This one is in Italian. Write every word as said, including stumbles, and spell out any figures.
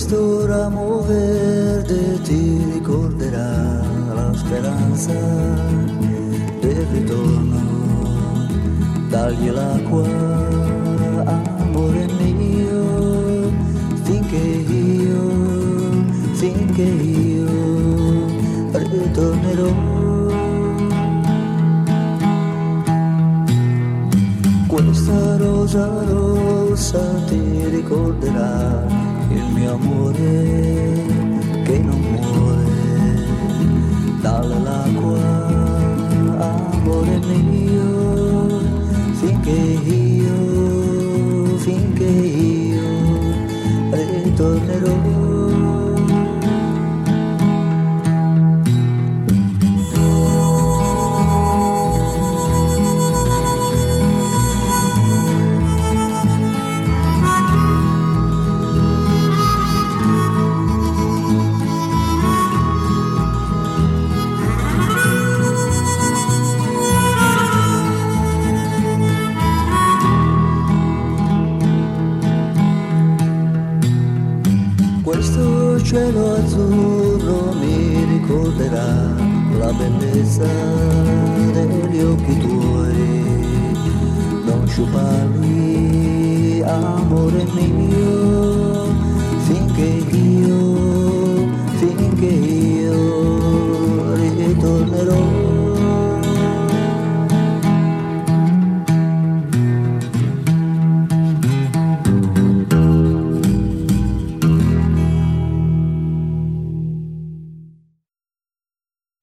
Questo ramo verde ti ricorderà la speranza del ritorno. Dagli l'acqua, amore mio, finché io, finché io ritornerò. Questa rosa rossa ti ricorderà il mio amore che non muore. Dall'acqua, amore mio, finché io, finché io ritornerò. Questo cielo azzurro mi ricorderà la bellezza degli occhi tuoi. Non sciuparli, amore mio, finché io